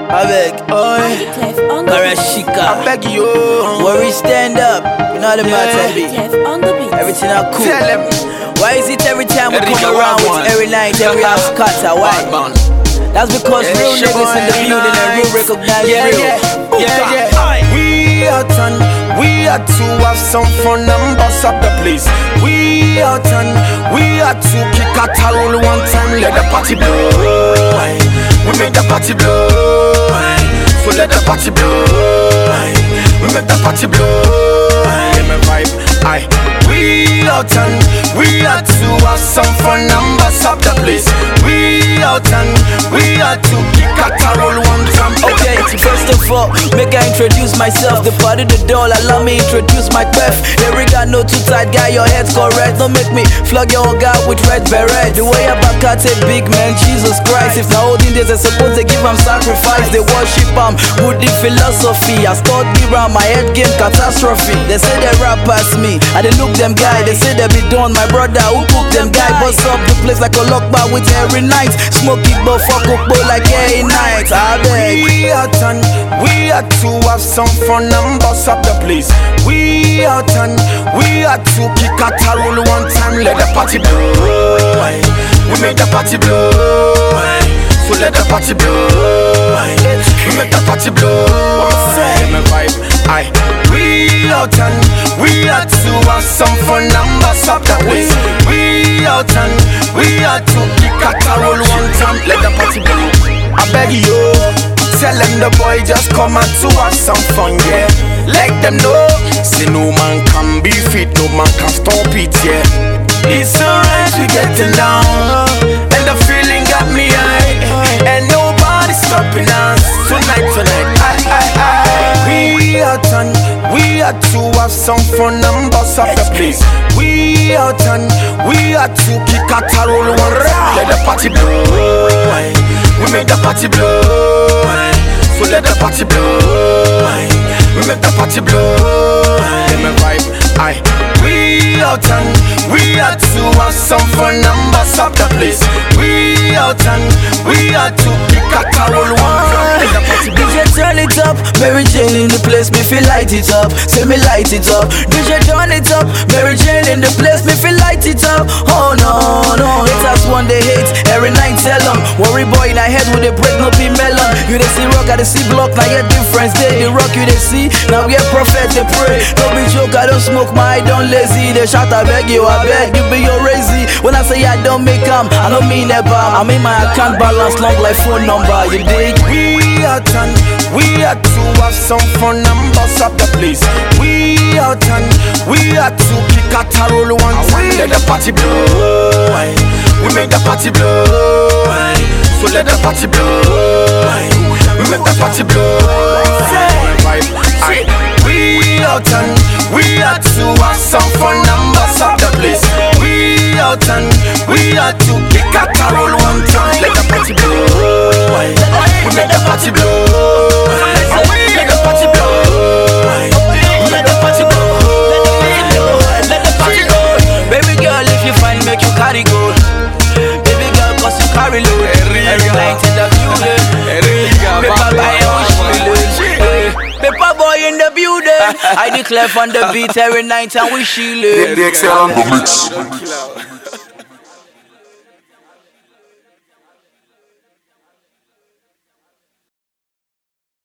I beg, oi, Karashika, I beg you. Worry, stand up. You know the matter be. Everything are cool. Tell them. Why is it every time we come around with every night, every house cutter? Why? That's because real niggas in the building and real recognize real. We are done. We are to have some fun and bust up the place. We are done. We are to kick a towel one time, let the party blow. We make the party blow. So let the party blow. We make the party blow. Give me vibe. Aye. We are done. We are to have some fun and bust up the place. We are done. We are to kick a towel one time. Okay, first of all, make I introduce myself. The party the door, allow me introduce my clef. Every guy no too tight, guy, your head's correct. Don't make me flog your guy with red beret. The way I back out a big man, Jesus Christ. If now holding this, I suppose they give him sacrifice. They worship him, good in philosophy. I start the round, my head game catastrophe. They say they rap past me, I they look them guy. They say they be done, my brother who cook them guy. Bust up the place like a lock bar with every night. Smoke it, but fuck up like every night. I beg. We are done. We are to have some fun and bust up the place. We are done. We are to kick a towel one time, let the party blow. We make the party blow. So let the party blow. We make the party blow. Give me vibe. Aye. We are done. We are to have some fun and bust up the place. We are done. We are to kick a towel one time, let the party blow. I beg you. Tell them the boy just come out to have some fun, yeah. Let them know, say no man can be fit, no man can stop it, yeah. It's alright, we getting down, and the feeling got me high, and nobody's stopping us. Tonight, we are done. We are to have some fun and bust up the place. We are done. We are to kick a towel one round, let the party blow. We make the party blow. So let the party blow. We make the party blow. Give me vibe. Aye. We are done. We are to have some fun and bust up the place. We are done. We are to kick a towel one. Let the party blow. DJ turn it up, Mary Jane in the place, me feel light it up. Say me light it up. DJ turn it up, Mary Jane in the place, me feel light it up. Oh no, no, haters one they hate, every night tell them. Worry boy in a head with a break, no be melon. You they see rock, I they see block, now your difference. They the rock you they see, now we a prophet they pray. Don't be joke, I don't smoke, my eye don't lazy. They shout, I beg you be your crazy. When I say I don't make them, I don't mean never. I mean my account balance long like phone number, you dig? We are done. We are to have some fun and bust up the place. We are done. We are to kick a towel one time, let the party blow. We make the party blow. So let the party blow. We make the party blow. We are done. We are to have some fun and bust up the place. We are done. We are to kick a towel one time, let the party blow. We make the party blow. We make the party blow. We make the party blow. Let the party go. Baby girl, if you find, make you carry go. Baby girl, cause you carry load. Every night in the building. Paper boy in the building. I declare on the beat every night and we shield it. The XL on the mix.